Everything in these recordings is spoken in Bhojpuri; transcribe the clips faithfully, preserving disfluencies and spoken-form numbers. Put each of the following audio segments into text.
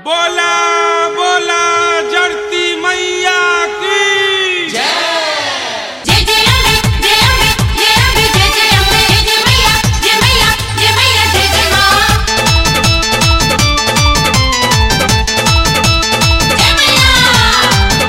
बोला बोला जड़ती मैया की जय जय अम्बे जय अम्बे जय अम्बे जय जय अम्बे जय जय मैया जय मैया जय मैया जय जय मां जय मैया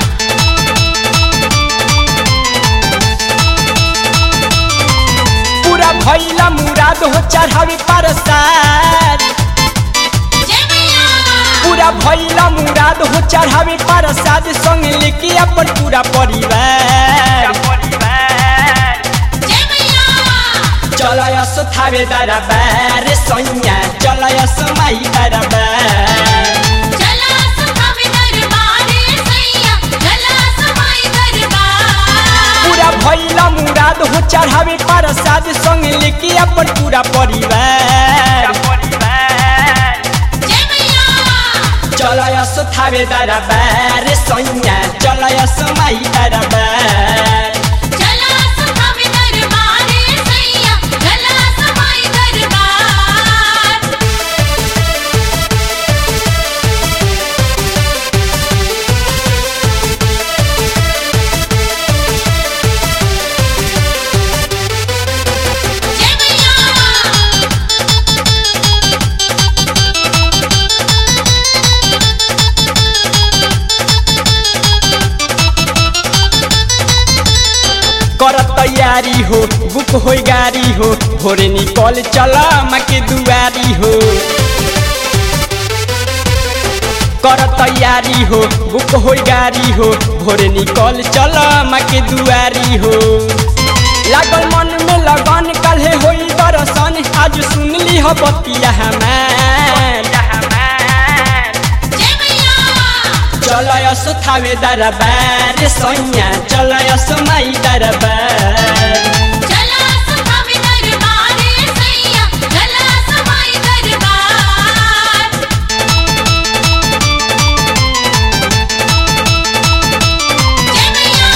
पूरा भैला मुराद हो चढ़ावे परसाद जय मैया पूरा भैला मुराद हो चढ़ावे परसाद संग लेके अपन पूरा परिवार जय मैया चलयस थावे दरबार सैया चलयस माई दरबार चला सुखावे दरबार सैया चला समाई दरबार पूरा भैला मुराद हो चढ़ावे परसाद संग लेके अपन पूरा परिवार जय मैया चलयस थावे दरबार सैया चलयस माई दरबार चला सुखावे दरबार सैया चला समाई दरबार जय मैया कर तैयारी हो बुक हो गाड़ी हो भोरे निकल चला माँ के दुआरी हो कर तैयारी हो बुक हो गाड़ी हो भोरे निकल चला माँ के दुआरी हो लागल मन में लगन कल्हे होई दर्शन आज सुन ली हो बतिया हमार जय मैया चलयस थावे दरबार सैया चलयस माई दरबार चला सुखावे दरबार सैया चला समाई दरबार जय मैया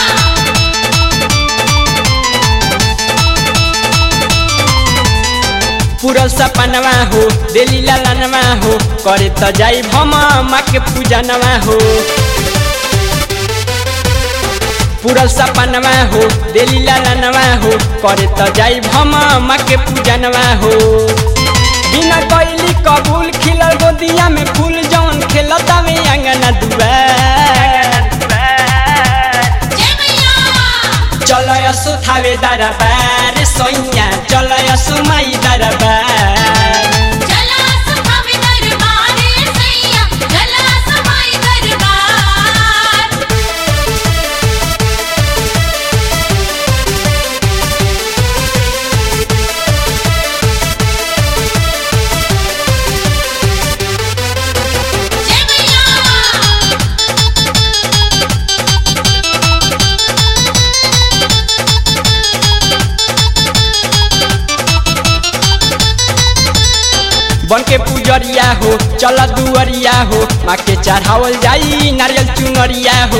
पूरा सपनवा हो दिली लालनवा हो करे त जाई भमा माँ के पूजनवा हो पूरा सपनवा हो दिली लालनवा हो करे त जाई भमा माँ के पूजनवा हो बिना कैली कबूल खिलल गोदिया में फूल जौन खेलता में अंगना दुआर जय मैया चलयस थावे दरबार सैया चलयस माई दरबार चला सुखावे दरबार सैया चला समाई दरबार जय मैया बन के पुजरिया हो चल दुअरिया हो माँ के चढ़ावल जाई नारियल चुनरिया हो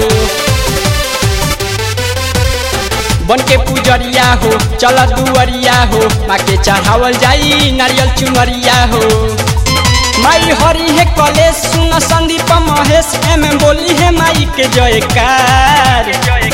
बन के पुजरिया हो चल दुअरिया हो माँ के चढ़ावल जाई नारियल चुनरिया हो माई हरि है कलेश सुन संदीप महेश एम बोली है माई के जयकार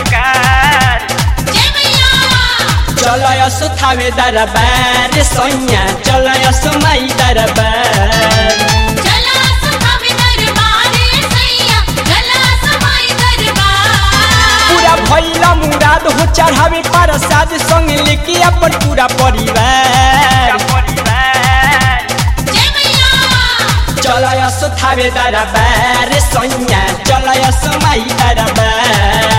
जय मैया चलयस थावे दरबार सैया चलयस माई दरबार चला सुखावे दरबार सैया चला समाई दरबार पूरा भैला मुराद हो चढ़ावे परसाद संग लेके अपन पूरा परिवार जय मैया चलयस थावे दरबार सैया चलयस माई दरबार